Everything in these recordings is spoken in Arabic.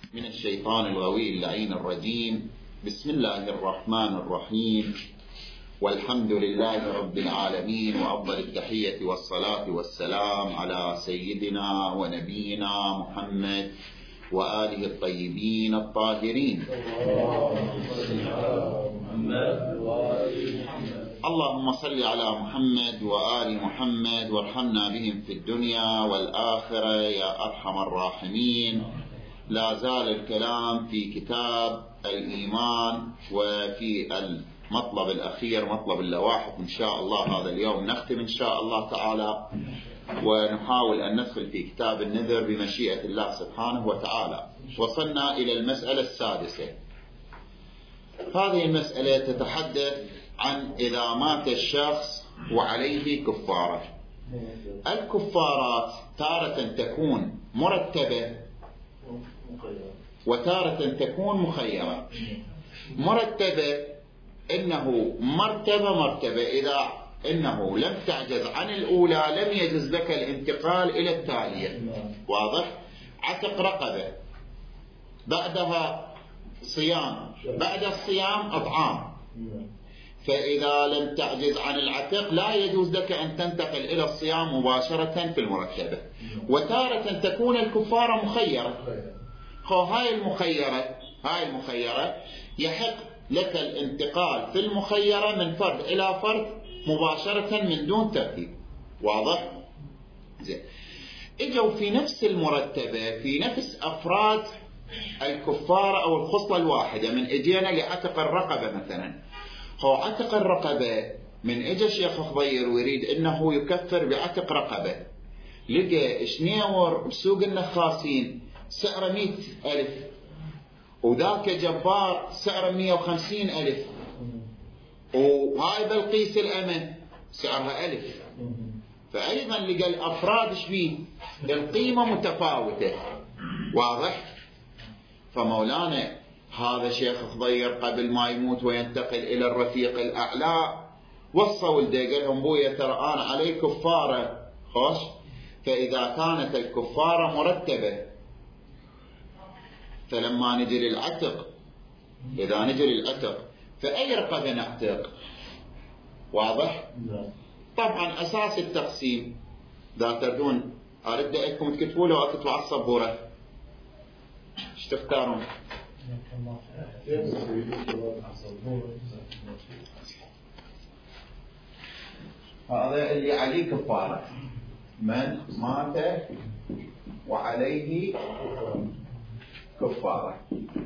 من الشيطان الغوي اللعين الرجيم. بسم الله الرحمن الرحيم، والحمد لله رب العالمين، وأفضل التحية والصلاة والسلام على سيدنا ونبينا محمد وآله الطيبين الطاهرين. اللهم صل على محمد وآل محمد وارحمنا بهم في الدنيا والآخرة يا أرحم الراحمين. لا زال الكلام في كتاب الإيمان، وفي المطلب الأخير مطلب اللواحق إن شاء الله هذا اليوم نختم إن شاء الله تعالى، ونحاول أن ندخل في كتاب النذر بمشيئة الله سبحانه وتعالى. وصلنا إلى المسألة السادسة. هذه المسألة تتحدث عن إذا مات الشخص وعليه كفارة. الكفارات تارة تكون مرتبة وتارة تكون مخيرة. مرتبة إنه مرتبة إذا إنه لم تعجز عن الأولى لم يجوز لك الانتقال إلى التالية. واضح؟ عتق رقبة، بعدها صيام، بعد الصيام أطعام. فإذا لم تعجز عن العتق لا يجوز لك أن تنتقل إلى الصيام مباشرة في المرتبة. وتارة تكون الكفارة مخيرة. هاي المخيرة يحق لك الانتقال في المخيرة من فرد إلى فرد مباشرة من دون ترتيب. واضح؟ زين. اجوا في نفس المرتبة في نفس أفراد الكفارة أو الخصلة الواحدة. من اجينا لعتق الرقبة مثلا، هو عتق الرقبة من اجى الشيخ خضير ويريد انه يكفر بعتق رقبة، لقى شنيور بسوق النخاسين سعره 100,000، وذاك جبار سعره 150,000، وهاي بلقيس الأمة سعرها 1000. فأيضا لقى الأفراد شبيه القيمة متفاوتة. واضح؟ فمولانا هذا شيخ خضير قبل ما يموت وينتقل إلى الرفيق الأعلى وصى ولده قال لهم بويا ترى أنا علي كفارة. خوش. فإذا كانت الكفارة مرتبة، فلما نجي للعتق، إذا نجي للعتق فأي رقبة نعتق؟ واضح؟ طبعا أساس التقسيم إذا تردون أرد أنكم تكتبوا له أكتبوا على الصبورة. ايش تختارون؟ هذا اللي عليه كفارة، من مات وعليه كفارة.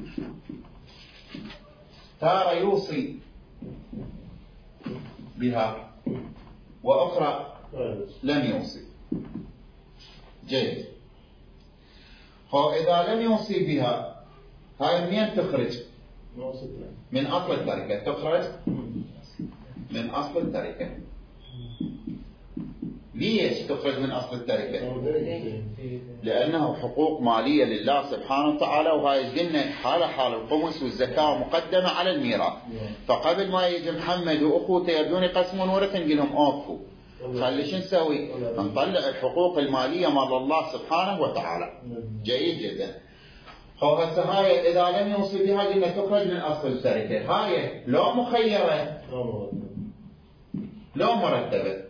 تارة يوصي بها وأخرى لم يوصي. جيد. إذا لم يوصي بها هاي منين تخرج؟ من أصل التركة. تخرج من أصل التركة. ليش تخرج من أصل التركة؟ لأنه حقوق مالية لله سبحانه وتعالى، وهاي قلنا حال الخمس والزكاة مقدمة على الميراث. فقبل ما يجي محمد وأخوته يبدون يقسمون ورثة نقول لهم أوفوا، خلي شو نسوي؟ نطلع الحقوق المالية مال الله سبحانه وتعالى. جيد جدا. هسه هاي إذا لم يوصي بها قلنا تخرج من أصل التركة. هاي لو مخيرة لو مرتبة.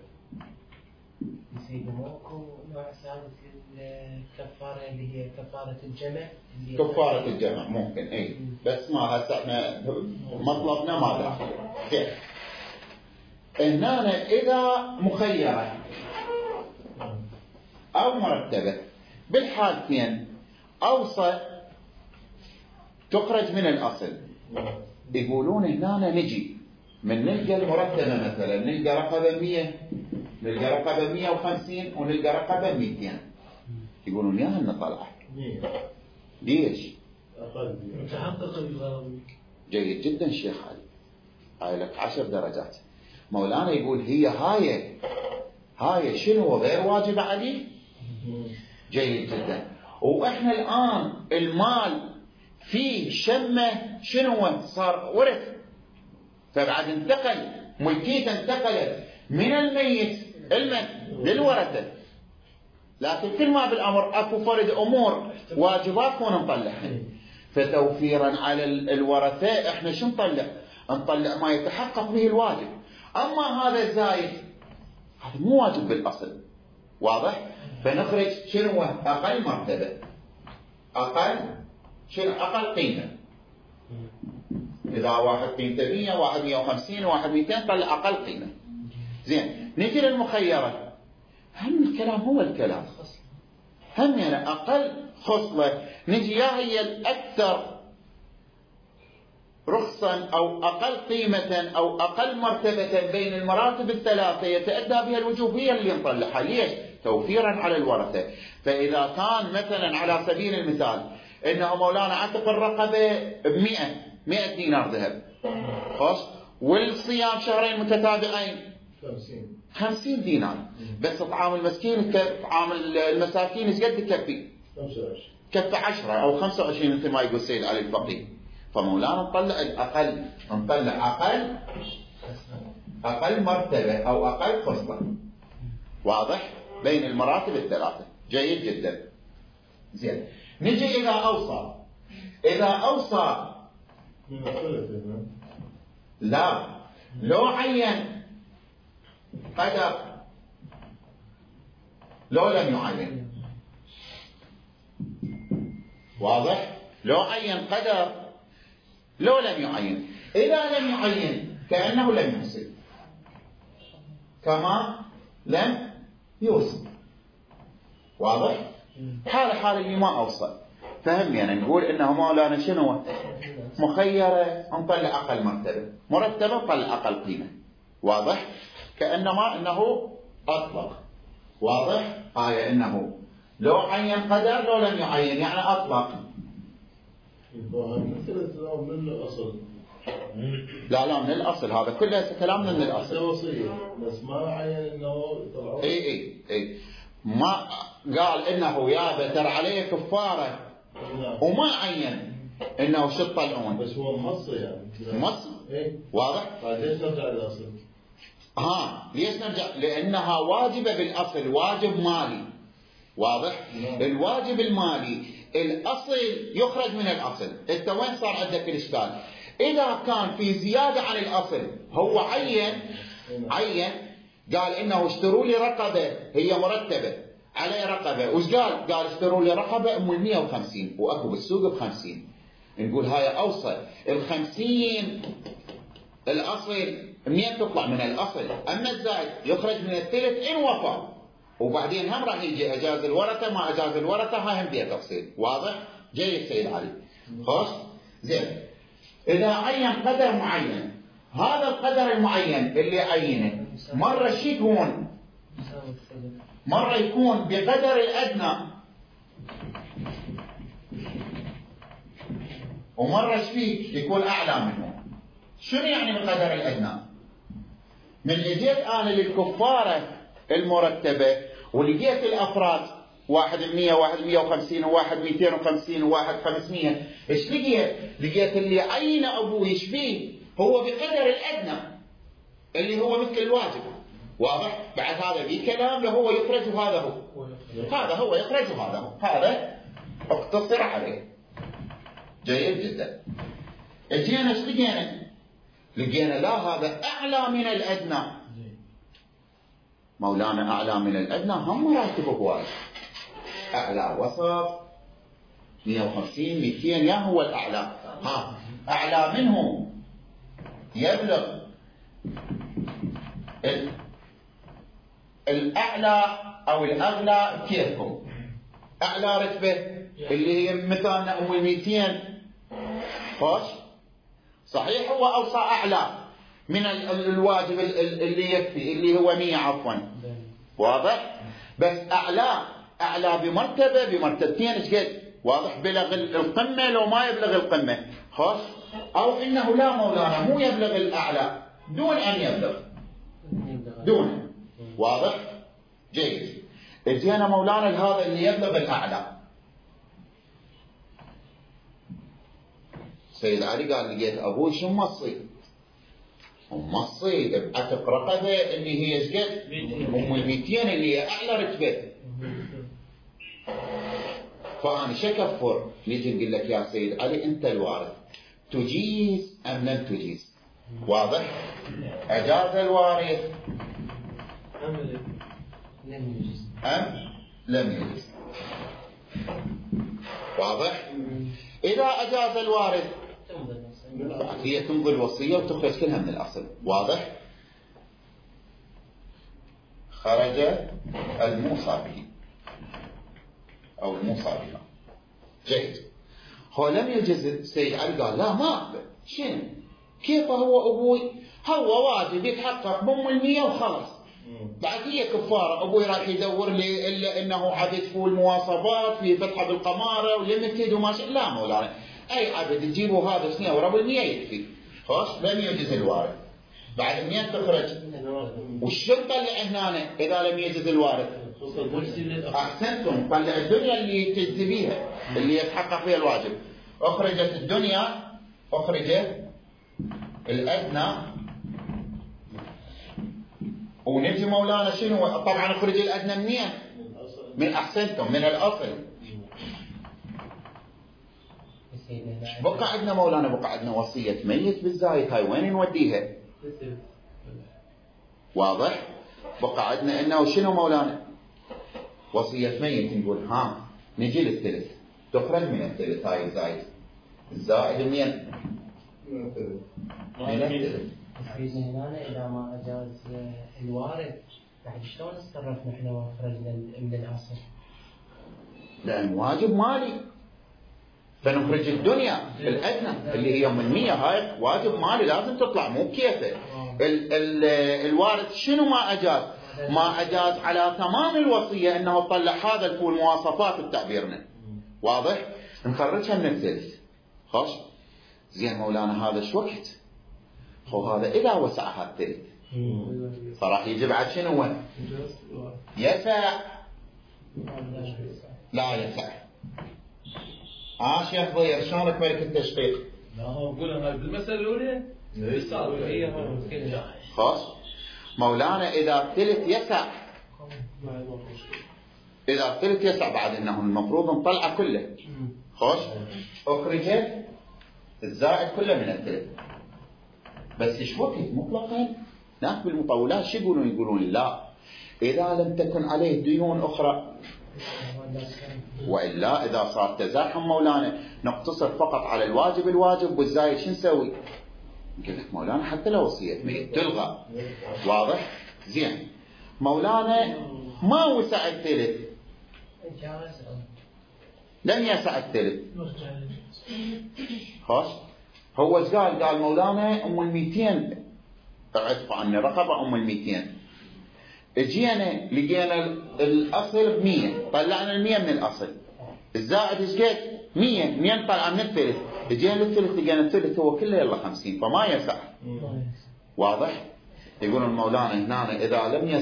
ماكو نوع ثالث للكفارة اللي هي كفارة الجمع. كفارة الجمع ممكن اي، بس ما هسه احنا مطلبنا ما داخل. كيف؟ هنا إذا مخيرة أو مرتبة بالحالتين أوصى تخرج من الأصل. يقولون هنا نجي من نلقى المرتبة مثلا نلقى رقبة 100، نلقى رقبة 150، ونلقى رقبة 200. يقولون يا هن طلع ليش؟ تحقق الغرض. جيد جدا شيخ علي، هاي لك 10 درجات. مولانا يقول هي هاي شنو غير واجب عليه. جيد جدا. واحنا الآن المال فيه شمه شنو صار ورث، فبعد انتقل ملكيته انتقلت من الميت للورثة. لكن كل ما بالأمر أكو فرد أمور واجبات ونطلعها. فتوفيرا على الورثة احنا شو نطلع؟ نطلع ما يتحقق به الواجب. اما هذا الزايد هذا مو واجب بالاصل، واضح؟ فنخرج شنو هو اقل مرتبة، اقل شنو؟ اقل قيمة. اذا واحد قيمته 100 واحد 150 واحد 200 طلع اقل قيمة. زين، نجي للمخيرة، هم الكلام هو الكلام، هم يعني اقل خصلة نجي يا هي الاكثر رخصا او اقل قيمة او اقل مرتبة بين المراتب الثلاثة يتأدى بها الوجوب، هي اللي نطلعها. ليش؟ توفيرا على الورثة. فاذا كان مثلا على سبيل المثال انه مولانا عتق الرقبة ب100 دينار ذهب، خلاص، والصيام شهرين متتابعين 50 دينار، بس طعام المسكين طعام المساكين ايش قد يكفي؟ 25، كفي 10 او 25 مثل ما يقول سيد علي الفقيه. فمولانا نطلع الاقل، نطلع اقل مرتبه او اقل خصله، واضح؟ بين المراتب الثلاثه. جيد جدا. زين، نجي اذا اوصى لا، لو عين قدر لو لم يعين، واضح؟ لو عين قدر لو لم يعين، إذا لم يعين كأنه لم يوصي، كما لم يوصي، واضح؟ حال اللي ما أوصى. فهم يعني نقول إنه مولانا شنو؟ مخيرة نطلع أقل مرتبة نطلع أقل قيمة، واضح؟ كأنما إنه أطلق، واضح؟ آية إنه لو عين قدر لو لم يعين يعني أطلق. من الأصل؟ لا من الأصل، هذا كله كلامنا من الأصل. وصية بس ما عين إنه طلعوا. إي ما قال إنه يا بتر عليه كفارة وما عين إنه شو تطلعون، بس هو مصي يعني مصي. واضح؟ ليش نرجع للأصل؟ ليش نرجع؟ لأنها واجبة بالأصل، واجب مالي، واضح؟ الواجب المالي الأصل يخرج من الأصل. انت وين صار عندك الإشكال؟ إذا كان في زيادة عن الأصل، هو عين قال إنه اشتروا لي رقبة هي مرتبة على رقبة، وش قال اشتروا لي رقبة أم 150 وأكو بالسوق ب50. نقول هاي أوصل 50 الأصل 100 تطلع من الأصل، أما الزائد يخرج من الثلث إن وفى، وبعدين هم راح يجي أجاز الورثة ما أجاز الورثة، هاي هم بيها تفصيل. واضح؟ جيد سيد علي. خلاص؟ زين، إذا عين قدر معين، هذا القدر المعين اللي عينه مرة شي يكون؟ مرة يكون بقدر الأدنى، ومرة شي يكون أعلى منه. شنو يعني بقدر الأدنى؟ من اجيت أنا للكفارة المرتبة ولقيت الأفراد 1 100 1 150 وواحد 250 وواحد 500، ايش لقيت؟ لقيت اللي عين أبوه يشبيه هو بقدر الأدنى اللي هو مثل الواجب، واضح؟ بعد هذا في كلام له هو يخرج وهذا هو يخرج وهذا هو، هذا اقتصر عليه. جيد جدا. اجينا ايش لقينا لا، هذا أعلى من الأدنى. مولانا أعلى من الأدنى هم مراتب هواي، أعلى وسط 150 200 يا هو الأعلى. أعلى منه يبلغ الأعلى أو الأغلى كيفكم. أعلى رتبة اللي هي مثلا أم 200 خوش صحيح، هو أوصى أعلى من الواجب اللي يكفي اللي هو 100 عفوا، واضح؟ بس أعلى بمرتبتين ايش قد؟ واضح؟ بلغ القمة لو ما يبلغ القمة، خوش؟ أو إنه لا مولانا مو يبلغ الأعلى دون أن يبلغ دون، واضح؟ جيد. اجينا مولانا هذا اللي يبلغ الأعلى، سيد علي قال لقيت أبوي شو مصي بعتق رقبة اللي هي ايش قد؟ أم 200 اللي هي أعلى رتبة. فأنا شكفر نيجي نقول لك يا سيد علي أنت الوارث تجيز أم لم تجيز؟ واضح؟ أجاز الوارث أم لم يجز؟ واضح؟ إذا أجاز الوارث هي تمضي الوصية وتخرج كلها من الأصل. واضح؟ خرج الموصى به أو الموصى بها. جيد. هو لم يجز السيد علي قال لا ما أقبل. شنو؟ كيف هو أبوي؟ هو واجب يتحقق بأم 100 وخلص. بعد هي كفارة. أبوي راح يدور لي إلا إنه عبد فول مواصفات في فتحة بالقمارة وليمتد وما شاء. لا مولانا أي عبد تجيبه هذا سنة وربع 100 يكفي. خلاص لم يجز الوارث. بعد 100 تخرج. والشرطة اللي هنا إذا لم يجز الوارث أحسنتم طلع الدنيا اللي تجزي بيها اللي يتحقق فيها الواجب. أخرجت الدنيا أخرجت الأدنى. ونجي مولانا شنو؟ طبعا أخرج الأدنى منين؟ من أحسنتم من الأصل. بقى عندنا مولانا بقى عندنا وصية ميت بالزايد. هاي وين نوديها؟ واضح؟ بقى عندنا إنه شنو مولانا؟ وصية ميت نقول ها نجي للثلث تخرج من الثلث. هاي الزايد الزائد منين؟ من الثلث. هنا إذا ما أجاز الوارث بعد شلون نتصرف نحن وخرجنا من الأصل؟ لأن واجب مالي فنخرج الدنيا الأدنى اللي هي من 100. هاي واجب مالي لازم تطلع مو كيفه. الوارث شنو ما أجاز؟ ما أجاز على تمام الوصية أنه طلع هذا الفول مواصفات التعبيرنا. واضح؟ نخرجها من الثلث. خلاص زين مولانا هذا شو وقت؟ هو هذا إذا وسعها الثلث فراح يجي بعد شنو؟ يسع. لا يسع. شيخ ضير شلونك ملك التشقيق؟ لا أقول هاي بالمسألة الأولى خلاص مولانا إذا الثلث يسع. إذا الثلث يسع بعد إنه المفروض نطلع كله. خلاص أخرجت الزائد كله من الثلث. بس إيش وقت مطلقا ناس بالمطولات شو يقولون؟ يقولون لا إذا لم تكن عليه ديون أخرى. وإلا إذا صار تزاحم مولانا نقتصر فقط على الواجب والزايد شو نسوي؟ نقول لك مولانا حتى لو وصية ميت تلغى. واضح؟ زين مولانا ما وسع الثلث لم يسع الثلث. خلاص هو ايش قال؟ قال مولانا ام 200 اعتق عني رقبه ام 200. اجينا لقينا الاصل ب100 طلعنا ال100 من الاصل. الزائد ايش قد؟ 100 منين طلع من الثلث؟ اجينا للثلث لقينا الثلث هو كله يلا 50 فما يسع. واضح؟ يقول المولانا هنا اذا لم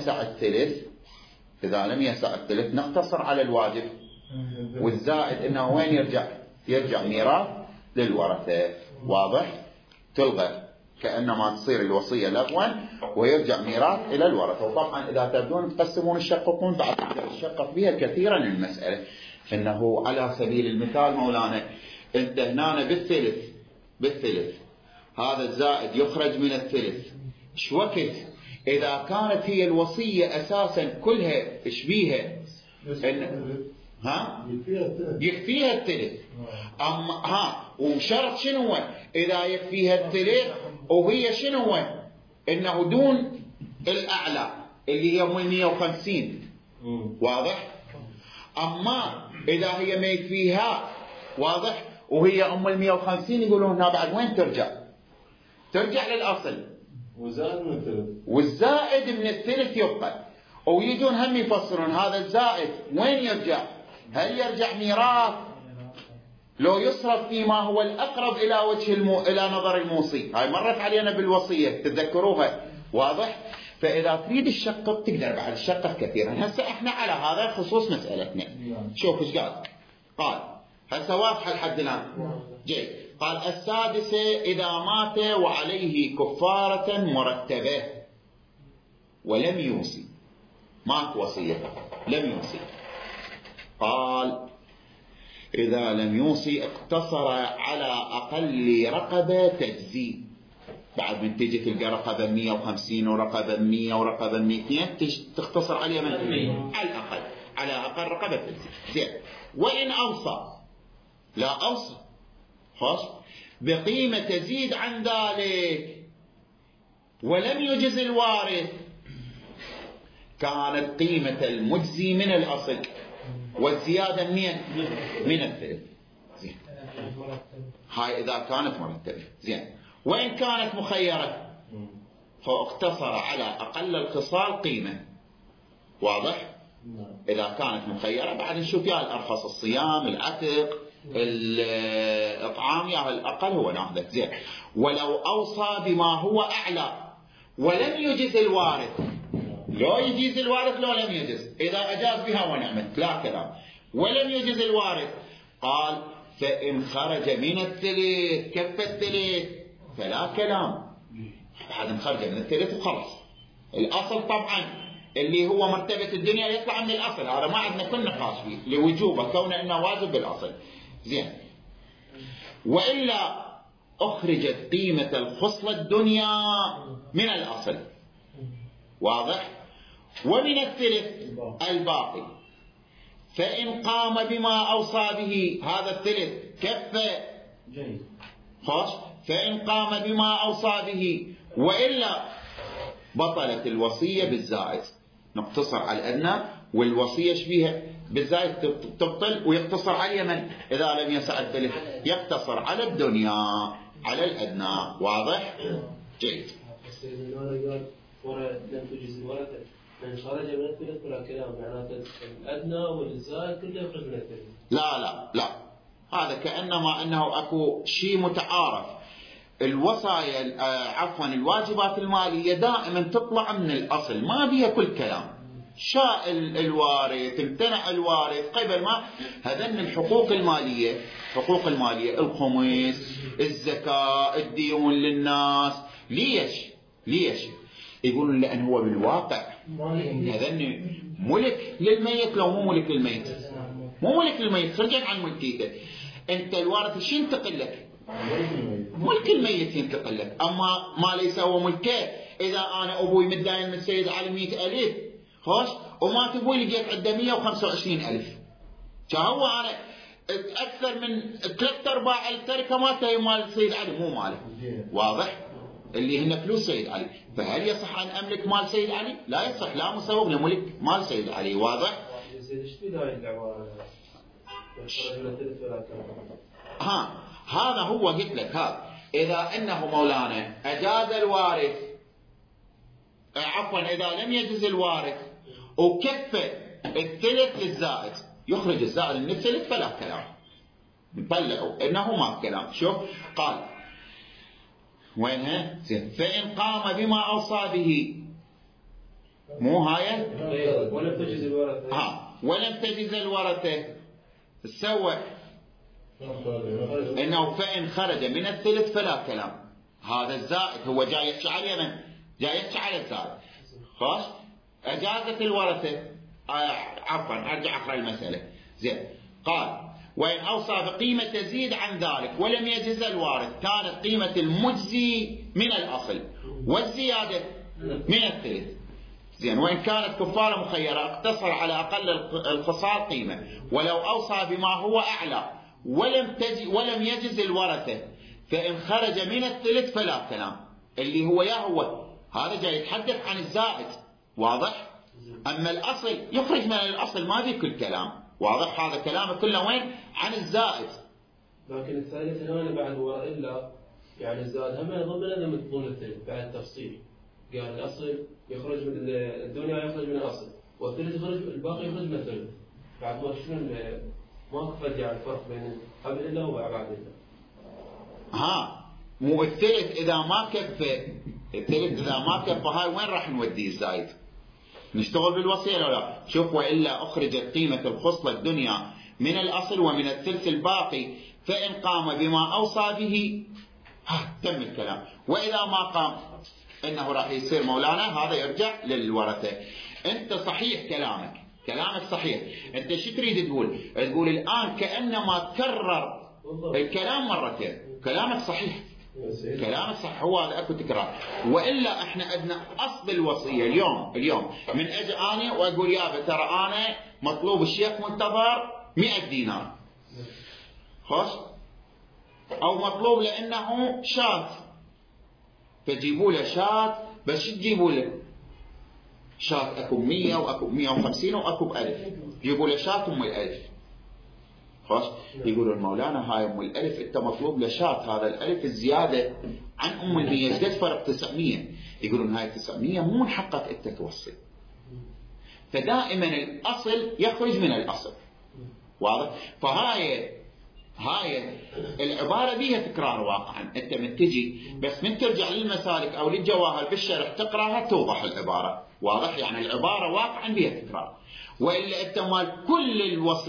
يسع الثلث نقتصر على الواجب والزائد انه وين يرجع ميراث للورثه. واضح؟ تلغى كأنما تصير الوصية لغوا ويرجع ميراث إلى الورثة. وطبعا إذا تبدون تقسمون الشققون بعد تشقق بها كثيرا المسألة. إنه على سبيل المثال مولانا أنت هنا بالثلث هذا الزائد يخرج من الثلث. إيش وقت إذا كانت هي الوصية أساسا كلها إيش بيها؟ يكفيها الثلث. وشرط شنو هو؟ إذا يكفيها الثلث وهي شنو هو؟ إنه دون الأعلى اللي هي 150. واضح؟ أما إذا هي ما يكفيها واضح وهي 150 يقولون هنا بعد وين ترجع للأصل والزائد من الثلث يبقى. ويجون هم يفسرون هذا الزائد وين يرجع؟ هل يرجع ميراث لو يصرف فيما هو الأقرب إلى وجه إلى نظر الموصي؟ هاي مرت علينا بالوصية تتذكروها. واضح؟ فإذا تريد الشقق تقدر بعد الشقق كثيرا. هسه احنا على هذا خصوص مسألتنا. شوف ايش قال هسه واضحة لحد الآن. جيد. قال السادسة إذا مات وعليه كفارة مرتبة ولم يوصي. ماك وصية لم يوصي. قال إذا لم يوصي اقتصر على أقل رقبة تجزي. بعد من تجي تلقى رقبة 150 ورقبة 100 ورقبة 200 تختصر عليها من على الأقل، على أقل رقبة تجزي. زين. وإن أوصى، لا أوصى خلاص بقيمة تزيد عن ذلك ولم يجز الوارث، كانت قيمة المجزي من الأصل والزيادة من الثلث. زين. هاي إذا كانت مرتبة. زين. وإن كانت مخيرة فاقتصر على أقل الخصال قيمة. واضح؟ إذا كانت مخيرة بعد نشوف يا الأرخص الصيام، العتق، الإطعام، يا الأقل هو ناخذه. زين. ولو أوصى بما هو أعلى ولم يجز الوارث، لو يجيز الوارث لو لم يجز، إذا أجاز بها ونعمت لا كلام. ولم يجز الوارث قال فإن خرج من الثلث كف الثلث فلا كلام. هذا خرج من الثلث وخلص. الأصل طبعا اللي هو مرتبة الدنيا يطلع من الأصل، هذا ما عندنا كل نقاش فيه لوجوبه كونه إنه واجب بالأصل. زين. وإلا أخرجت قيمة الخصلة الدنيا من الأصل. واضح؟ ومن الثلث الباقي فإن قام بما أوصى به، هذا الثلث كفة خاص، فإن قام بما أوصى به وإلا بطلت الوصية بالزائد. نقتصر على الأدنى والوصية شبيها بالزائد تبطل ويقتصر على اليمن. إذا لم يسع الثلث يقتصر على الدنيا على الأدنى. واضح؟ جيد. لم تجز الورثة من خرج من الثلث ولا كلام، معناته الأدنى والزائد كله يخرج من الثلث. لا لا لا، هذا كأنما أنه أكو شيء متعارف. الوصايا عفوا الواجبات المالية دائما تطلع من الأصل، ما بيها كل كلام. شاء الوارث امتنع الوارث قبل ما هذن الحقوق المالية، حقوق المالية الخمس، الزكاة، الديون للناس. ليش يقولون لأن هو بالواقع هذن ملك للميت. لو مو ملك للميت، مو ملك للميت رجع عن ملكيته. انت الوارث شو ينتقل لك؟ ملك الميت ينتقل لك. اما ما ليس هو ملكه، اذا انا ابوي متداين من السيد علي 100,000 خوش ومات ابوي لقيت عنده 125,000، فهو انا اكثر من 3/4 التركه مالته هي مال السيد علي مو ماله. واضح؟ اللي هن فلوس سيد علي، فهل يصح ان املك مال سيد علي؟ لا يصح، لا مسوغ لملك مال سيد علي. واضح؟ هذا هو قلت لك. هذا اذا انه مولانا اجاز الوارث، عفوا اذا لم يجز الوارث وكفى الثلث للزائد، يخرج الزائد من الثلث فلا كلام، نطلعوا انه ما كلام. شوف قال وينها؟ فإن قام بما أوصى به، مو هاي ولم تجز الورثة. ولم تجز الورثة سوى إنه فإن خرج من الثلث فلا كلام. هذا الزائد هو جاي يحكي على من؟ جاي يحكي على الزائد. خلاص؟ أجازت الورثة عفوا أرجع أقرأ المسألة. زين. قال وإن أوصى بقيمة تزيد عن ذلك ولم يجز الوارث، كانت قيمة المجزي من الأصل والزيادة من الثلث. زين. وإن كانت كفارة مخيرة اقتصر على أقل الخصال قيمة، ولو أوصى بما هو أعلى ولم يجز الورثة، فإن خرج من الثلث فلا كلام. اللي هو هو هذا جاي يتحدث عن الزائد. واضح؟ أما الأصل يخرج من الأصل ما ذيك الكلام. واضح؟ هذا كلامه كله وين؟ عن الزائد. لكن الثالث هنا بعد وإلا يعني الزائد هم ضمن من ضمن الثلث بعد تفصيل. قال الأصل يخرج من الدنيا، يخرج من الأصل، والثلث يخرج، الباقي يخرج من الثلث. بعد ما شنو ما كفت يعني الفرق بين قبل إلا وبعد إلا. مو الثلث إذا ما كفى، الثلث إذا ما كفى هاي وين راح نوديه الزائد؟ نشتغل بالوصية ولا لا؟ شوف وإلا أخرجت قيمة الخصلة الدنيا من الأصل ومن الثلث الباقي، فإن قام بما أوصى به تم الكلام. وإذا ما قام إنه راح يصير مولانا هذا يرجع للورثة. أنت صحيح كلامك كلامك صحيح. أنت شو تريد تقول؟ تقول الآن كأنما تكرر الكلام مرتين. كلامك صحيح، كلامك صح، هو هذا أكو تكرار. وإلا إحنا عندنا أصل الوصية اليوم من أجي أنا وأقول يابا ترى أنا مطلوب الشيخ منتظر 100 دينار، خوش، أو مطلوب لأنه شاة، فجيبوا له شاة. بس شو تجيبوا له؟ شاة أكو 100 وأكو 150 وأكو 1000، جيبوا له شاة أم 1000. خوش، يقولون مولانا هاي أم 1000 أنت مطلوب له شاة، هذا 1000 الزيادة عن أم 100 قد فرق 900. يقولون هاي 900 مو من حقك أنت توصي. فدائما الأصل يخرج من الأصل، واضح؟ فهاي العبارة بيها تكرار واقعا. أنت من تجي بس من ترجع للمسالك أو للجواهر بالشرح تقراها توضح العبارة، واضح؟ يعني العبارة واقعا بيها تكرار. وإلا أنت مال كل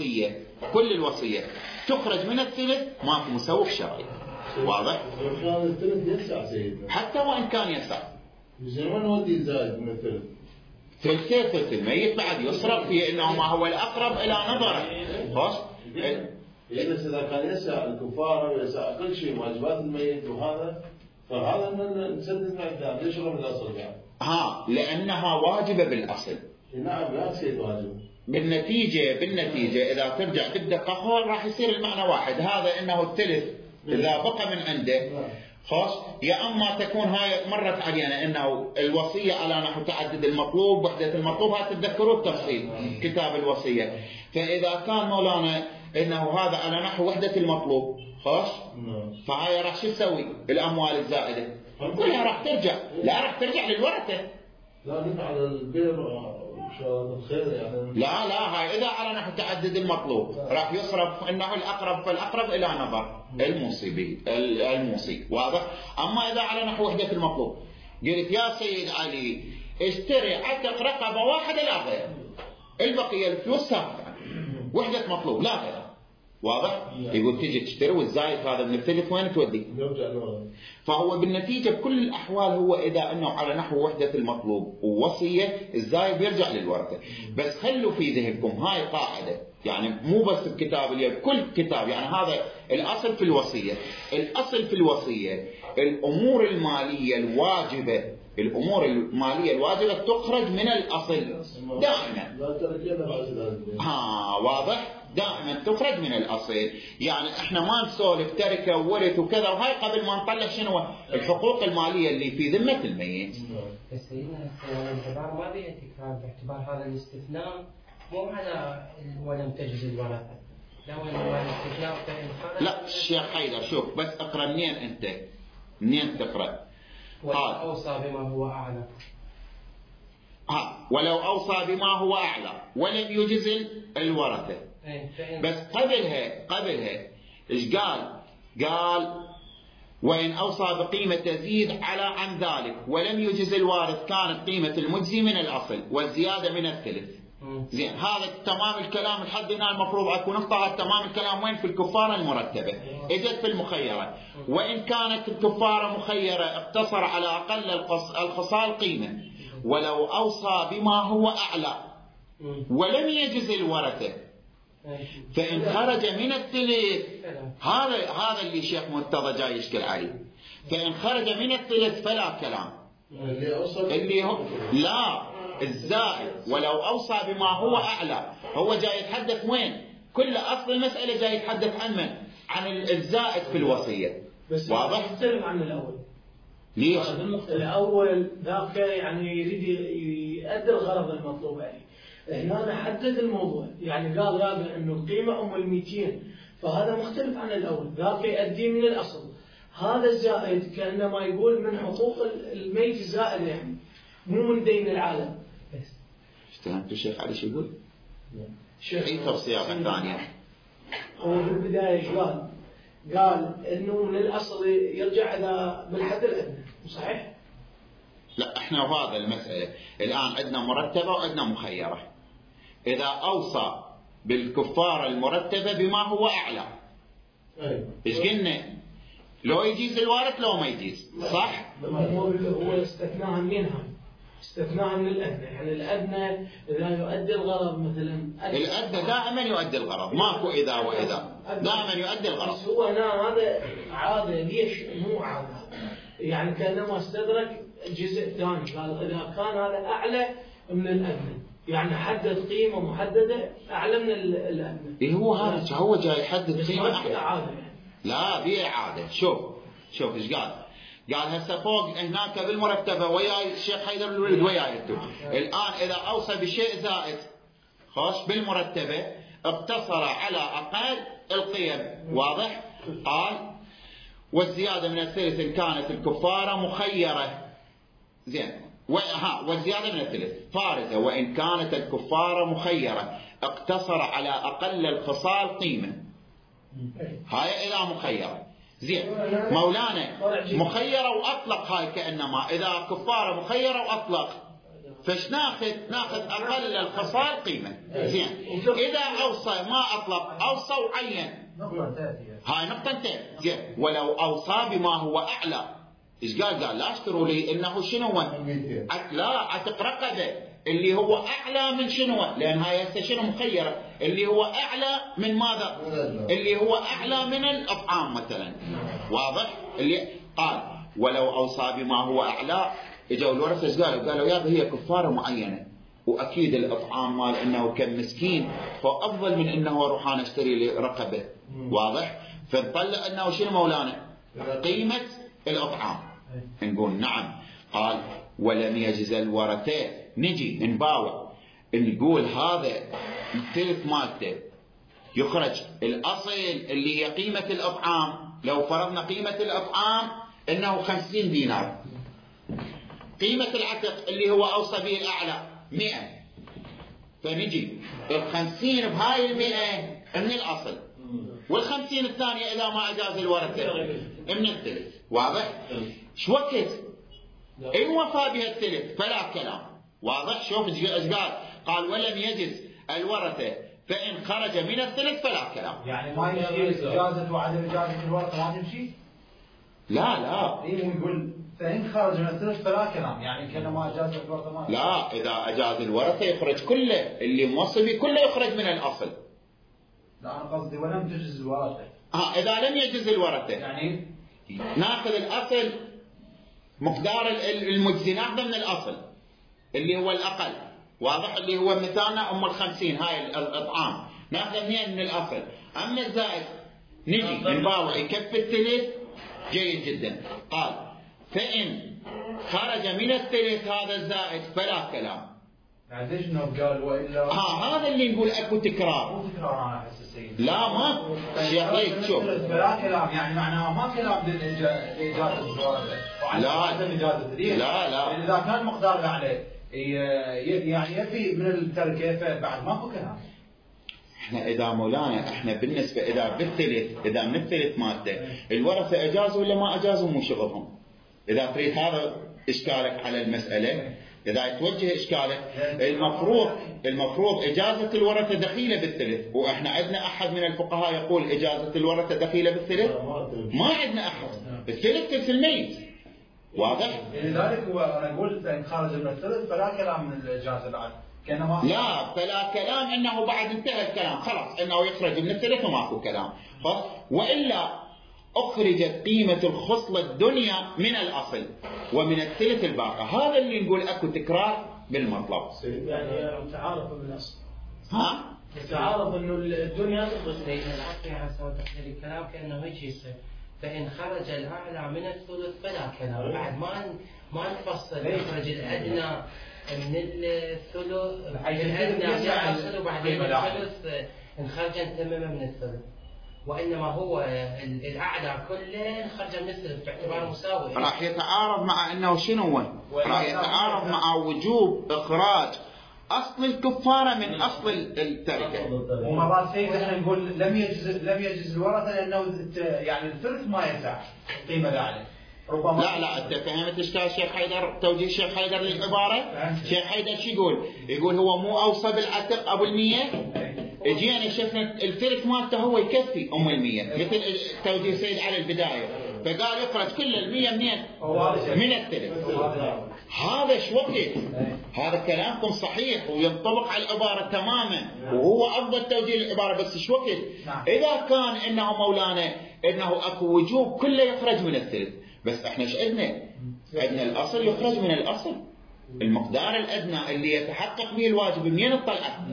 الوصية تخرج من الثلث ماكو مسوق شرعي، واضح؟ الثلث يسع سيدنا، حتى وإن كان يسع. زمان ودي زايد من الثلث، ثلث الميت بعد يصرف في انه ما هو الاقرب الى نظره. خلاص، بس اذا كان يسع الكفاره ويسع كل شيء واجبات الميت وهذا، فهذا نسدد مع الدم يشرب الاصل يعني. لانها واجبه بالاصل. نعم لا تصير واجبه. بالنتيجه اذا ترجع بالدقه راح يصير المعنى واحد. هذا انه الثلث اذا بقى من عنده خاص، يا اما تكون هاي مرت علينا انه الوصيه على نحو تعدد المطلوب وحده المطلوب. هاي تتذكروا التفصيل كتاب الوصيه. فاذا كان مولانا انه هذا على نحو وحده المطلوب خاص، فهاي راح شو تسوي؟ الاموال الزائده كلها راح ترجع، لا راح ترجع للورثه. لا نفعل البيع الخير يعني. لا هاي اذا على نحو تعدد المطلوب راح يصرف انه الاقرب فالاقرب الى نظر الموصي، واضح؟ اما اذا على نحو وحده المطلوب قلت يا سيد علي اشتري عتق رقبه واحده لا غير، البقيه الفلوس ثابته، وحده مطلوب لا غير، واضح؟ يقول تجي تشتري والزايد هذا من الثلث وين تودي؟ فهو بالنتيجه بكل الاحوال هو اذا انه على نحو وحده المطلوب ووصيه الزايد بيرجع للورثه. بس خلوا في ذهنكم هاي قاعده، يعني مو بس بكتاب اليوم، كل كتاب. يعني هذا الاصل في الوصيه. الاصل في الوصيه الامور الماليه الواجبه تخرج من الاصل دائما. واضح؟ دائما تخرج من الاصل. يعني احنا ما نسولف تركه وورث وكذا، وهاي قبل ما نطلع شنو الحقوق الماليه اللي في ذمه الميت. بس سيدنا الاعتبار ما بيه تكرار، باعتبار هذا الاستثناء مو على ولم تجز الورثه، لا ولا الاستثناء لا الشيخ حيدر شوف بس اقرا منين تقرا؟ أوصى بما هو أعلى. ولو أوصى بما هو أعلى ولم يجز الورثة. بس قبلها إيش قال وإن أوصى بقيمة تزيد على عن ذلك ولم يجز الوارث كانت قيمة المجزي من الأصل والزيادة من الثلث. زين، هذا تمام الكلام لحد هنا. المفروض أكون نقطع تمام الكلام وين؟ في الكفارة المرتبة. إجت في المخيرة، وإن كانت الكفارة مخيرة اقتصر على أقل الخصال قيمة، ولو أوصى بما هو أعلى ولم يجز الورثة فإن خرج من الثلث، هذا اللي شيخ مرتضى جاي يشكل عليه. فإن خرج من الثلث فلا كلام. اللي هو لا الزائد ولو أوصى بما هو أعلى، هو جاي يتحدث وين؟ كل أصل المسألة جاي يتحدث عن الزائد في الوصية. واضح؟ يختلف عن الأول. ليش؟ الأول ذاك يعني يريد يؤدي الغرض المطلوب عليه. هنا حدد الموضوع، يعني قال إنه القيمة أم 200، فهذا مختلف عن الأول. ذاك يؤدي من الأصل. هذا الزائد كأنما يقول من حقوق الميت الزائد، يعني مو من دين العالم. اشتهمت الشيخ علي شو يقول؟ أي تفصيلات ثانية؟ هو في البداية قال إنه من الأصل يرجع إلى بالحد الأدنى، صحيح؟ لا احنا وهذا المسألة الآن عندنا مرتبة وعندنا مخيرة. إذا أوصى بالكفارة المرتبة بما هو أعلى، إيش قلنا؟ لو يجيز الوارث لو ما يجيز، صح؟ هو استثناها منها. استثناء من الأدنى، يعني الأدنى إذا يؤدي الغرض مثلا الأدنى دائما يؤدي الغرض، ماكو إذا وإذا، دائما يؤدي الغرض. بس هو هنا هذا عادة، ليش مو عادة؟ يعني كأنما استدرك جزء ثاني، قال إذا كان هذا أعلى من الأدنى، يعني حدد قيمة محددة أعلى من الأدنى. إيه هو هذا، هو جاي يحدد قيمة أعلى. إعادة يعني. لا في إعادة. شوف إيش قال هسه فوق هناك بالمرتبة وياي الشيخ حيدر الولد وياي الآن إذا أوصى بشيء زائد خاص بالمرتبة اقتصر على أقل القيم. واضح؟ قال والزيادة من الثلث إن كانت الكفارة مخيرة. زين. والزيادة من الثلث فارزة وإن كانت الكفارة مخيرة اقتصر على أقل الخصال قيمة. هاي إذا مخيرة. زين. مولانا مخيرة وأطلق، هاي كأنما إذا كفارة مخيرة وأطلق فش ناخذ أقل الخصال قيمة. زين. إذا أوصى ما أطلق، أوصى وعين، هاي نقطتين. زين. ولو أوصى بما هو أعلى، إيش قال لا اشتروا لي إنه شنو؟ لا عتق رقبة اللي هو أعلى من شنو؟ لأن هاي هسه شنو مخيرة، اللي هو أعلى من ماذا؟ اللي هو أعلى من الأطعام مثلا. واضح؟ اللي قال ولو أوصى بما هو أعلى، إجوا الورثة إيش قالوا يا هي كفارة معينة، وأكيد الأطعام مال إنه كم مسكين فأفضل من إنه أروح أنا أشتري لي رقبة. واضح؟ فنطلع إنه شنو مولانا؟ قيمة الأطعام. نقول نعم. قال ولم يجز الورثة، نجي نباوع نقول هذا الثلث مالته يخرج الأصل اللي هي قيمة الأطعام. لو فرضنا قيمة الأطعام إنه 50 دينار، قيمة العتق اللي هو أوصى به الأعلى 100، فنجي 50 بهاي 100 من الأصل، 50 الثانية إذا ما أجاز الورثة من الثلث. واضح؟ شو وقت إن وفى بها الثلث فلا كلام. واضح؟ شوف إيش قال ولم يجز الورثة فإن خرج من الثلث فلا كلام. يعني ما يمشي إجازة وعدم إجازة الورثة ما تمشي؟ لا يقول فإن خرج من الثلث فلا كلام، يعني كأنه ما أجاز الورثة ما. لا، إذا أجاز الورثة يخرج كله، اللي موصي به كله يخرج من الأصل. لا أنا قصدي ولم تجز الورثة. إذا لم يجز الورثة يعني ناخذ الأصل مقدار المجزي، ناخذه من الأصل اللي هو الأقل. واضح؟ اللي هو مثالنا 50 هاي الأطعام ناخذه من الأصل. أما الزائد نجي نباوع يكفي الثلث. جيد جدا. قال فإن خرج من الثلث هذا الزائد فلا كلام. يعني ليش قال وإلا هذا اللي نقول اكو تكرار. مو تكرار انا احس السيد. لا ما شيخ ليك شوف. فلا كلام يعني معناه ما كلام لإجازة الورثة. لا إذا كان مقدار عليه يعني يفي من التركة فبعد ماكو كلام. احنا اذا مولانا احنا بالنسبة اذا بالثلث، اذا من الثلث مالته الورثة اجازوا ولا ما اجازوا مو شغلهم. اذا تريد هذا اشكالك على المسألة، إذا يتوجه إشكالك المفروض إجازة الورثة دخيلة بالثلث. وإحنا عندنا أحد من الفقهاء يقول إجازة الورثة دخيلة بالثلث؟ ما عندنا أحد. الثلث ثلث الميت. واضح؟ لذلك هو أنا أقول فإن خرج من الثلث فلا كلام من الإجازة بعد. لا فلا كلام إنه بعد انتهى الكلام خلاص إنه يخرج من الثلث وماكو كلام. وإلا أخرجت قيمة الخصلة الدنيا من الأصل ومن الثلث الباقي. هذا اللي نقول أكو تكرار بالمطلب. يعني تعارف بالأصل. تعارف إنه الدنيا تخرج من الأصل. حسب تقدير الكلام كأنه هيك يصير. فإن خرج الأعلى من الثلث فلا كلام. بعد ما نفصل يخرج الأدنى من الثلث، الأدنى من الأصل وبعدين الثلث إن خرج تماما من الثلث. وإنما هو الأعلى كله خرج من الثلث باعتبار مساوي. راح يتعارض مع أنه شنو؟ راح يتعارض مع وجوب إخراج أصل الكفارة من أصل التركة. ومرات سيد احنا نقول لم يجز الورثة لأنه يعني الثلث ما ينفع قيمة ذلك. لا أنت فهمت إشكال الشيخ حيدر؟ توجيه الشيخ حيدر للعبارة. الشيخ حيدر شو يقول؟ هو مو أوصى بالعتق أبو 100 اجينا شفنا الثلث مالته هو يكفي ام ال100 مثل توجيه سيد على البدايه، فقال يخرج كل ال100 منين؟ من الثلث. هذا ايش وقت؟ هذا كلامكم صحيح وينطبق على العباره تماما، وهو افضل توجيه العباره، بس ايش وقت؟ اذا كان انه مولانا انه اكو وجوب كله يخرج من الثلث، بس احنا ايش عندنا؟ عندنا الاصل يخرج من الاصل، المقدار الادنى اللي يتحقق به الواجب منين الطلعه؟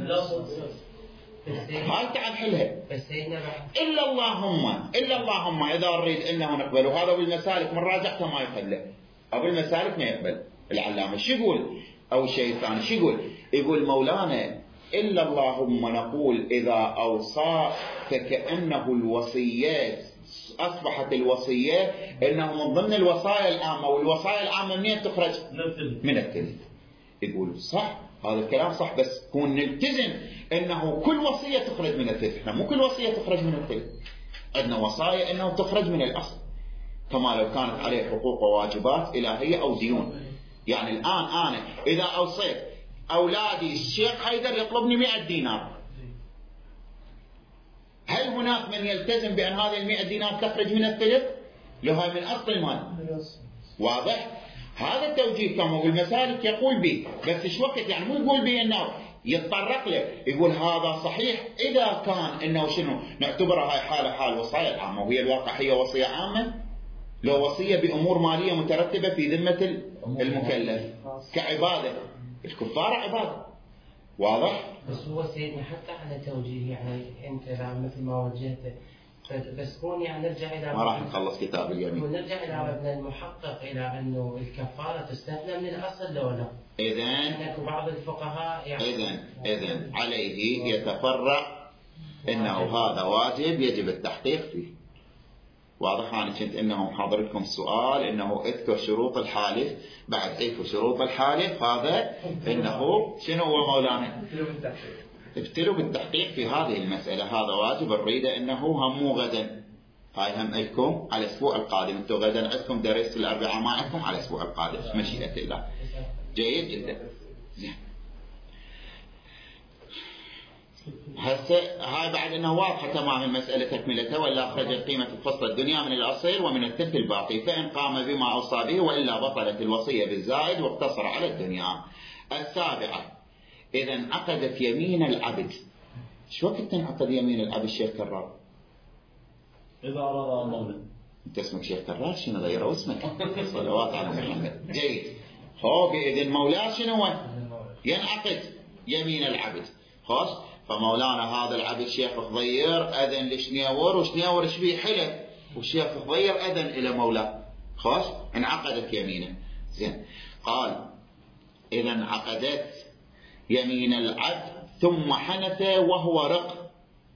هاي تعال حلها. الا اللهم اذا نريد انه نقبل، وهذا بالمسالك من راجعته ما يقبله، او بالمسالك ما يقبل العلامه. شو يقول؟ او الشيء الثاني شو يقول؟ يقول مولانا الا اللهم نقول اذا اوصى فكانه الوصيات اصبحت الوصيه انه من ضمن الوصايا العامه، والوصايا العامه منين تخرج؟ من الثلث. يقول صح، هذا الكلام صح، بس كون نلتزم انه كل وصيه تخرج من الثلث. احنا مو كل وصيه تخرج من الثلث، عندنا وصايا انه تخرج من الاصل، كما لو كانت عليه حقوق وواجبات الهيه او ديون. يعني الان انا اذا اوصيت اولادي الشيخ حيدر يطلبني 100 دينار، هل هناك من يلتزم بان هذه 100 دينار تخرج من الثلث؟ لها من اصل المال. واضح؟ هذا التوجيه كما بالمسالك يقول به، بس ايش وقت؟ يعني مو يقول به انه يتطرق له، يقول هذا صحيح اذا كان انه شنو نعتبرها هاي حال وصايا العامه، وهي الواقع هي وصيه عامه، لو وصيه بامور ماليه مترتبه في ذمه المكلف كعباده، الكفاره عباده. واضح؟ بس هو سيدنا حتى على توجيه، يعني انت مثل ما وجهته، بس كون يعني نرجع الى ما راح نخلص كتاب اليمين، ونرجع الى ابن المحقق الى انه الكفاره تستثنى من الاصل لو لا. اذن بعض الفقهاء يعني اذن عليه يتفرع انه هذا واجب يجب التحقيق فيه. واضح؟ انا كنت انه محاضرتكم سؤال انه اذكر شروط الحالف، بعد عيفوا شروط الحالف، هذا انه شنو هو مولانا؟ ابتلوا بالتحقيق في هذه المسألة، هذا واجب نريده انه همو غدا، هاي هم لكم على الاسبوع القادم، انتم غدا عندكم درس الاربعاء ما عندكم على الاسبوع القادم مشيئة الله. جيد جدا. هسه هاي بعد انه واضحه تماما مساله تكملتها، ولا اخرج قيمه الفصل الدنيا من الاصيل ومن الثلث الباقي، فان قام بما اوصى به والا بطلت الوصيه بالزائد واقتصر على الدنيا. السابعه اذا انعقدت يمين العبد. شو وقت تنعقد يمين العبد شيخ كرار؟ اذا اراد المولى. انت اسمك شيخ كرار؟ شنو غيروا اسمك؟ صلوات على محمد. جيد. هو باذن مولاه شنو ينعقد يمين العبد. خلاص؟ فمولانا هذا العبد شيخ خضير اذن لشنيور، وشنيور شبيه حلف، والشيخ خضير اذن الى مولاه. خلاص؟ انعقدت يمينه. زين. قال اذا انعقدت يمين العبد ثم حنث وهو رق.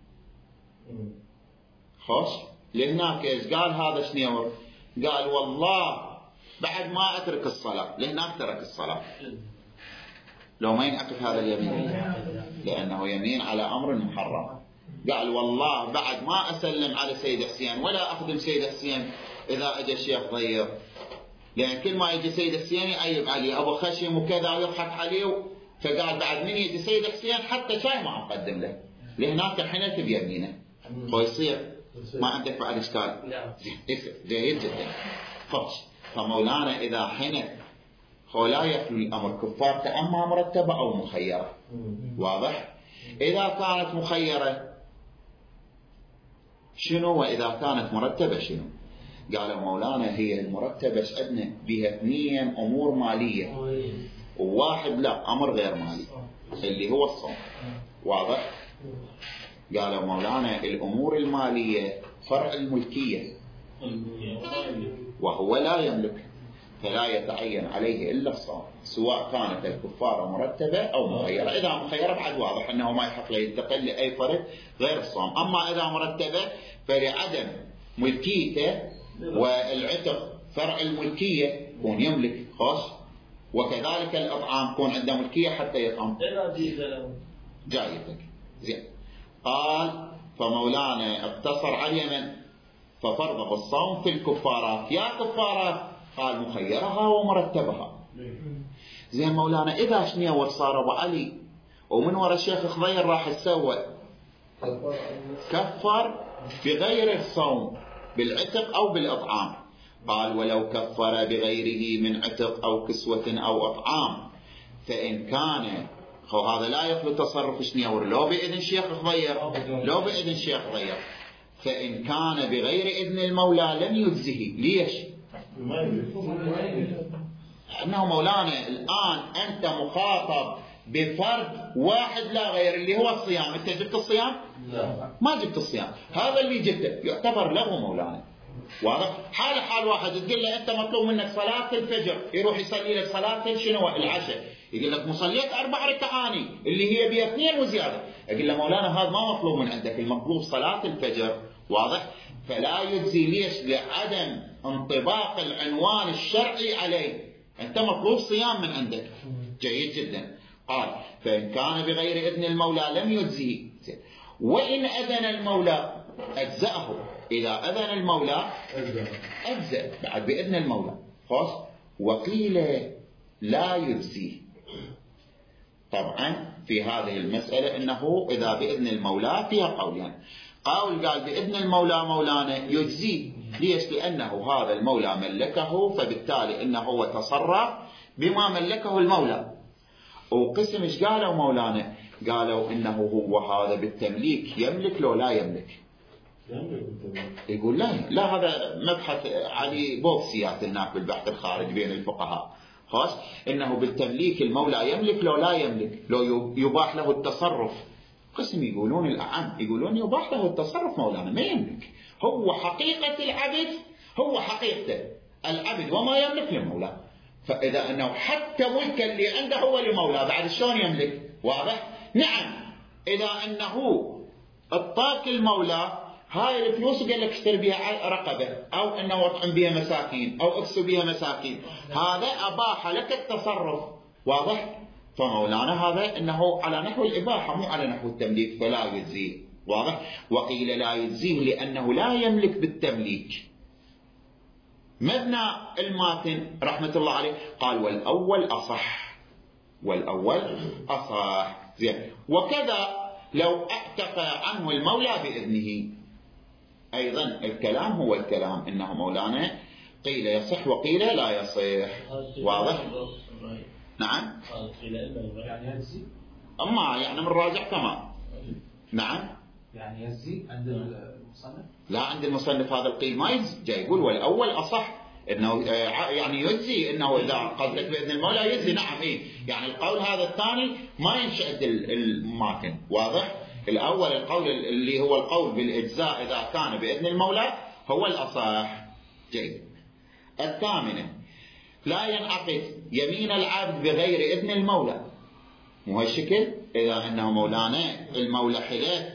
خلاص؟ لهناك ايش قال هذا شنيور؟ قال والله بعد ما اترك الصلاه، لهناك ترك الصلاه. لو ما ينعقد هذا اليمين لأنه يمين على أمر محرم. قال والله بعد ما أسلم على سيد حسين ولا أخدم سيد حسين إذا أجى الشيخ ضير، لأن كل ما يجي سيد حسين يعيب عليه أبو خشم وكذا ويضحك عليه، فقال بعد من يجي سيد حسين حتى شاي ما أقدم له، لهناك حنث بيمينه. فيصير ما عندك بعد إشكال؟ جيد جدا. فمولانا إذا حنث هو لا يخلو الأمر كفارته أما مرتبة أو مخيرة. واضح؟ إذا كانت مخيرة شنو، وإذا كانت مرتبة شنو؟ قال مولانا هي المرتبة عندنا بها 2 أمور مالية، وواحد لا أمر غير مالي اللي هو الصوم. واضح؟ قال مولانا الأمور المالية فرع الملكية، وهو لا يملك، فلا يتعين عليه إلا الصوم، سواء كانت الكفارة مرتبة أو مخيرة. إذا مخيرة بعد واضح أنه ما يحق له ينتقل لأي فرد غير الصوم. أما إذا مرتبة فلعدم ملكيته والعتق فرع الملكية يكون يملك. خاص. وكذلك الأطعام يكون عنده ملكية حتى يطعم. جايتك. زين. قال فمولانا اقتصر على اليمن ففرض بالصوم في الكفارات. يا كفارات قال مخيرها ومرتبها. زين مولانا إذا شنيور صار أبو علي ومن وراء الشيخ خضير راح تسوى كفر بغير الصوم بالعتق أو بالإطعام. قال ولو كفر بغيره من عتق أو كسوة أو إطعام فإن كان هذا لا يخلو تصرف شنيور لو بإذن شيخ خضير لو بإذن شيخ خضير فإن كان بغير إذن المولى لم يجزه. ليش؟ أنه مولانا الآن أنت مخاطب بفرد واحد لا غير اللي هو الصيام. أنت جبت الصيام؟ لا ما جبت الصيام، هذا اللي جبته يعتبر له مولانا. واضح؟ حال واحد تقول له أنت مطلوب منك صلاة الفجر، يروح يصلي لك صلاة شنو العشاء، يقول لك مصليت 4 ركعاني اللي هي بها 2 وزيادة. أقول له مولانا هذا ما مطلوب من عندك، المطلوب صلاة الفجر. واضح؟ فلا يجزي. ليش؟ لعدم انطباق العنوان الشرعي عليه. أنت مطلوب صيام من عندك. جيد جدا. قال فإن كان بغير إذن المولى لم يجزيه. وإن أذن المولى أجزأه. إذا أذن المولى أجزأ بعد بإذن المولى. خلاص. وقيل لا يجزيه. طبعا في هذه المسألة إنه إذا بإذن المولى فيها قولين. قال بإذن المولى مولانا يجزيه. ليش؟ لأنه هذا المولى ملكه، فبالتالي إنه هو تصرف بما ملكه المولى. وقسم ايش قالوا مولانا؟ قالوا إنه هو هذا بالتمليك يملك لو لا يملك. يقول لا هذا مبحث علي بوكسيات هناك بالبحث الخارج بين الفقهاء. خلاص إنه بالتمليك المولى يملك لو لا يملك، لو يباح له التصرف. قسم يقولون الأعم يقولون يباح له التصرف مولانا ما يملك. هو حقيقة العبد هو حقيقته العبد وما يملك للمولى. فإذا أنه حتى ملك اللي عنده هو لمولى بعد شلون يملك؟ واضح؟ نعم. إذا أنه اعطاك المولى هاي الفلوس قال لك اشتري بها رقبة أو أنه اطعم بها مساكين أو اكسو بها مساكين، هذا أباح لك التصرف. واضح؟ فمولانا هذا أنه على نحو الإباحة مو على نحو التمليك فلا يجزيه. واضح؟ وقيل لا يجزيه لأنه لا يملك بالتمليك. مبنى الماتن رحمة الله عليه قال والأول أصح. والأول أصح. زين. وكذا لو اعتق عنه المولى بإذنه أيضا الكلام هو الكلام إنه مولانا قيل يصح وقيل لا يصح. واضح؟ نعم. يعني يجزي أما يعني من راجع كمان. نعم. يعني يجزي عند المصنف؟ لا عند المصنف هذا القيل ما يجزي. جاي يقول والأول أصح إنه يعني يجزي إنه إذا قصدك بإذن المولى يجزي. نعم إيه يعني القول هذا الثاني ما ينشأ الماتن. واضح؟ الأول القول اللي هو القول بالإجزاء إذا كان بإذن المولى هو الأصح. جيد. الثامنة لا ينعقد يمين العبد بغير إذن المولى. مو هالشكل؟ إذا أنه مولانا المولى حلف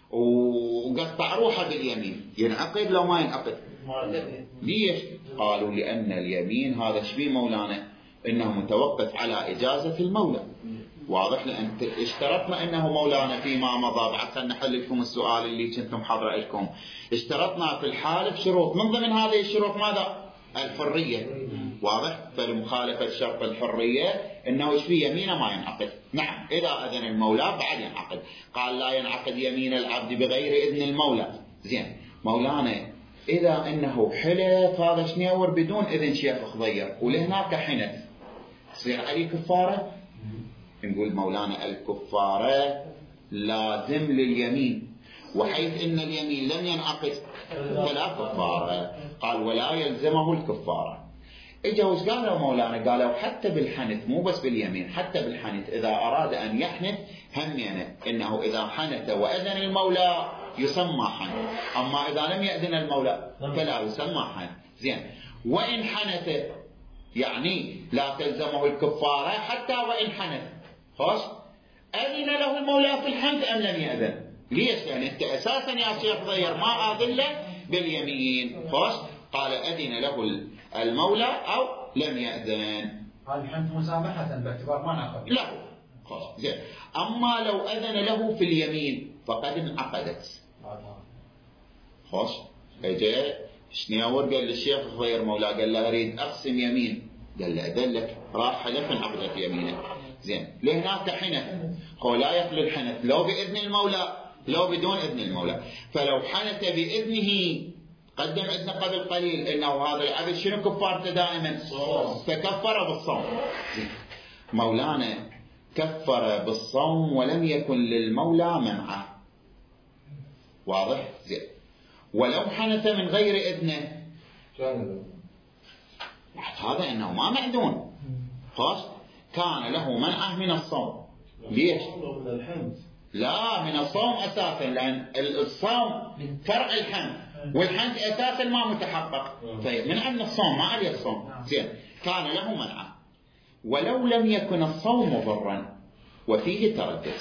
وقطع روحه باليمين ينعقد لو ما ينعقد؟ ليش؟ قالوا لأن اليمين هذا شبيه مولانا إنه متوقف على إجازة المولى. واضح؟ لأن اشترطنا إنه مولانا فيما مضى بعد نحل لكم السؤال اللي كنتم حاضر لكم. اشترطنا في الحالف شروط، من ضمن هذه الشروط ماذا؟ الحرية. واضح؟ فالمخالفة شرط الحرية إنه شبيه يمينه ما ينعقد. نعم إذا أذن المولى بعد ينعقد. قال لا ينعقد يمين العبد بغير إذن المولى. زين. مولانا إذا أنه حلف هذا شنيور بدون إذن شيخ خضير ولهناك حنث تصير عليه كفارة؟ نقول مولانا الكفارة لازم لليمين، وحيث إن اليمين لم ينعقد فلا كفارة. قال ولا يلزمه الكفارة. إجا وش قالوا مولانا؟ قالوا حتى بالحنث مو بس باليمين، حتى بالحنث إذا أراد أن يحنث همينه إنه إذا حنث وأذن المولى يسمى حنث، أما إذا لم يأذن المولى فلا يسمى حنث. زين. وإن حنث يعني لا تلزمه الكفارة حتى وإن حنث. خلاص؟ أذن له المولى في الحنث أم لم يأذن؟ ليش؟ يعني أنت أساسا يا شيخ ضير ما أذن له باليمين. خلاص؟ قال أذن له المولى أو لم يأذن. هذا الحنث مسامحة باعتبار ما نعقد له. خلاص. زين. أما لو أذن له في اليمين فقد انعقدت. خلاص؟ اجى شنياور قال للشيخ غير مولاه قال له اريد اقسم يمين، قال له ادلك، راح حلف انعقدت يمينه. زين. لهناك حنث هو لا يخلو الحنث لو باذن المولى لو بدون إذن المولى. فلو حنث بإذنه، قدم عندنا قبل قليل إنه هذا العبد شنو كفارته دائما؟ فكفر بالصوم. مولانا كفر بالصوم ولم يكن للمولى منعه. واضح؟ زين. ولو حنث من غير إذنه هذا إنه ما معدون، خلاص كان له منعه من الصوم. ليش؟ لا، من الصوم أساسا، لأن الصوم فرع الحنث، والحنث أساسا ما متحقق، فمنع من الصوم ما عليه الصوم. زين، كان له منعه. ولو لم يكن الصوم مضرا وفيه تردد.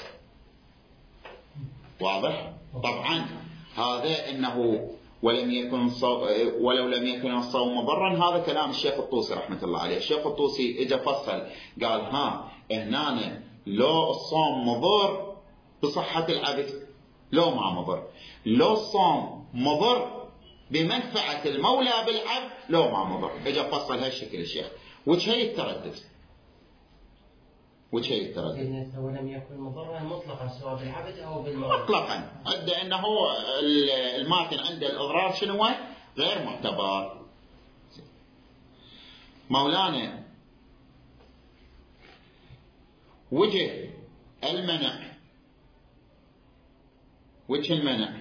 واضح؟ طبعا هذا إنه ولو لم يكن الصوم مضرا، هذا كلام الشيخ الطوسي رحمة الله عليه. الشيخ الطوسي اجى فصل قال هنا لو الصوم مضر بصحة العبد لو ما مضر، لو الصوم مضر بمنفعة المولى بالعبد لو ما مضر. اجى فصل هالشكل الشيخ. وش هي التردد؟ ولم يكن مضرا مطلقا سواء بالعبد أو بالمولى مطلقا. أدى أنه الماتن عند الإضرار شنو؟ غير معتبر. مولانا وجه المنع، وجه المنع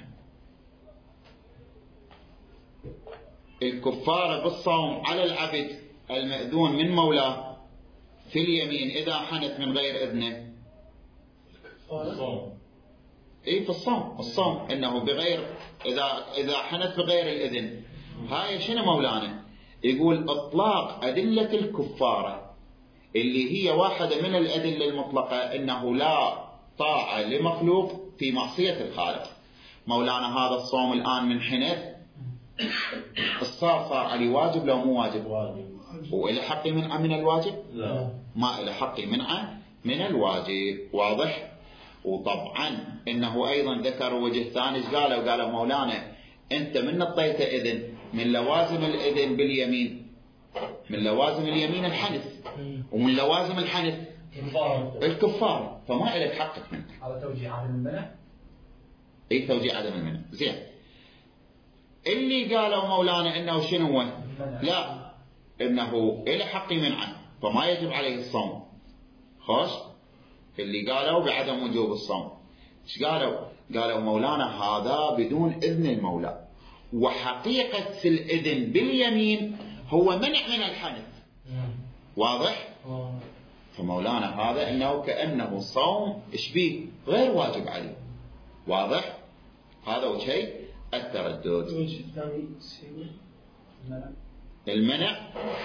الكفارة بالصوم على العبد المأذون من مولاه في اليمين إذا حنث من غير إذنه. في الصوم إنه بغير، إذا حنث بغير الإذن. هاي شنو مولانا يقول؟ إطلاق أدلة الكفارة اللي هي واحدة من الأدلة المطلقة، إنه لا طاعة لمخلوق في معصية الخالق. مولانا هذا الصوم الآن من حنث صار عليه واجب لو مو واجب؟ وإلى حقي منعه من الواجب؟ لا، ما إلى حقي منعه من الواجب. واضح؟ وطبعا إنه أيضا ذكر وجه ثاني. قالوا مولانا أنت من نطيت إذن من لوازم الإذن باليمين، من لوازم اليمين الحنث، ومن لوازم الحنث الكفار، فما إلى حقك منه. هذا توجيه عدم المنع. توجيه عدم المنع. زين. اللي قالوا مولانا إنه شنو؟ لا، إنه إلى حقي منعه فما يجب عليه الصوم. خوش اللي قالوا بعدم وجوب الصوم. ايش قالوا مولانا هذا بدون إذن المولى، وحقيقة الإذن باليمين هو منع من الحنث. واضح؟ فمولانا هذا إنه كأنه صوم إشبيه غير واجب عليه. واضح؟ هذا وشيء التردد. الوجه الثاني المنع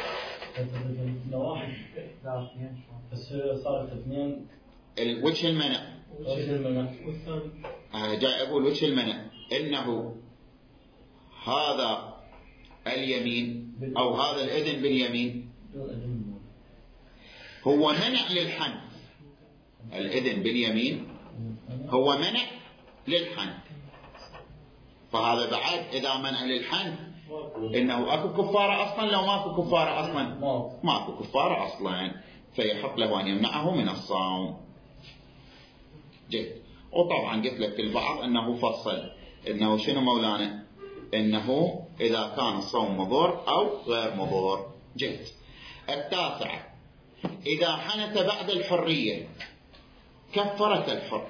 واحد بس صارت اثنين. وجه المنع والثاني جاي أقول وجه المنع إنه هذا اليمين أو هذا الإذن باليمين هو منع للحنث. الإذن باليمين هو منع للحنث. فهذا بعد إذا منع للحنث إنه أكو كفارة أصلا. لو ماكو كفارة أصلا ماكو كفارة أصلا، فيحق له أن يمنعه من الصوم. جيد. وطبعا قلت لك البعض أنه فصل إنه شنو مولانا؟ إنه إذا كان الصوم مضر أو غير مضر. جيد. التاسعة إذا حنث بعد الحرية كفرت الحر.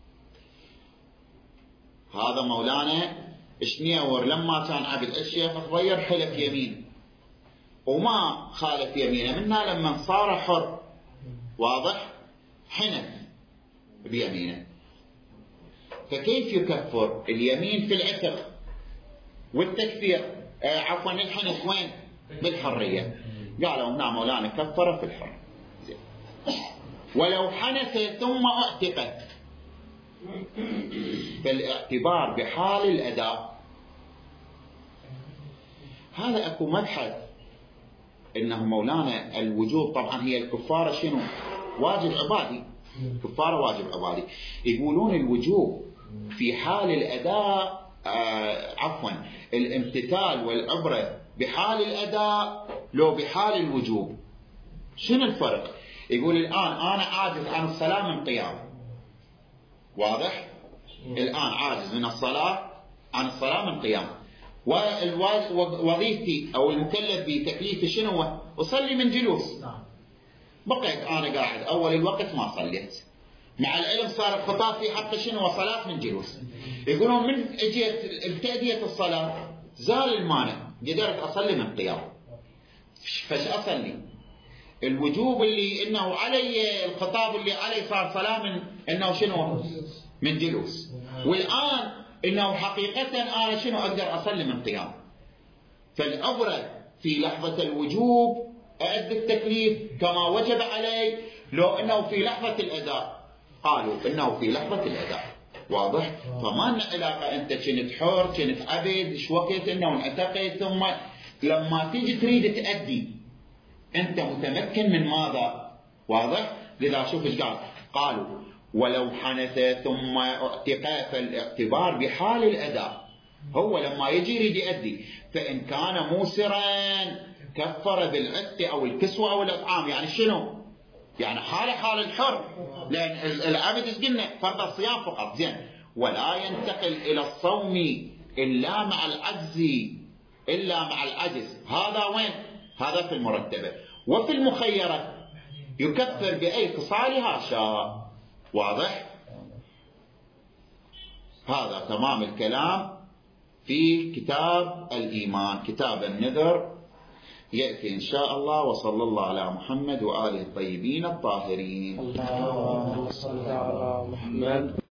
هذا مولانا اشنيور لما كان عبد الشيخ غير حلف يمين وما خالف يمينه منها لما صار حر. واضح؟ حنث بيمينه. فكيف يكفر اليمين في العتق والتكفير عفوا الحنث وين؟ بالحرية. قالوا هنا مولانا كفر في الحر. ولو حنث ثم اعتقت بالاعتبار بحال الأداء. هذا أكو مبحث إنه مولانا الوجوب طبعا هي الكفارة شنو؟ واجب عبادي. كفارة واجب عبادي. يقولون الوجوب في حال الأداء عفوا الامتثال والعبرة بحال الأداء لو بحال الوجوب. شنو الفرق؟ يقول الآن أنا عاجز عن الصلاة من قيام. واضح؟ الآن عاجز من الصلاة عن الصلاة من قيام، ووظيفتي أو المكلف بتكليف شنو؟ أصلي من جلوس. بقيت أنا قاعد أول الوقت ما صليت، مع العلم صار الخطاب في حتى شنو؟ صلاة من جلوس. يقولون من اجيت ابتديت الصلاة زال المانع، قدرت أصلي من قيام. فش أصلي؟ الوجوب اللي إنه علي، الخطاب اللي علي صار صلاة من إنه شنو؟ من جلوس. والآن إنه حقيقة أنا شنو أقدر أصلي من قيام. فالأبرز في لحظة الوجوب أؤدي التكليف كما وجب علي، لو إنه في لحظة الأداء. قالوا إنه في لحظة الأداء. واضح؟ فما لنا علاقة أنت كنت حر كنت عبد شو وقت إنه انعتقد، ثم لما تيجي تريد تأدي أنت متمكن من ماذا؟ واضح؟ لذا شوف إيش قال. قالوا ولو حنث ثم اعتقى، فالاعتبار بحال الأداء. هو لما يجي يريد يأدي، فإن كان موسرا كفر بالعتق أو الكسوة أو الإطعام. يعني شنو؟ يعني حال الحر، لأن العبد ايش قلنا؟ فرض الصيام فقط. زين، ولا ينتقل إلى الصوم إلا مع العجز. هذا وين؟ هذا في المرتبة. وفي المخيرة يكفر بأي خصالها شاء. واضح؟ هذا تمام الكلام في كتاب الإيمان. كتاب النذر يأتي إن شاء الله. وصلى الله على محمد وآله الطيبين الطاهرين. اللهم صل على محمد.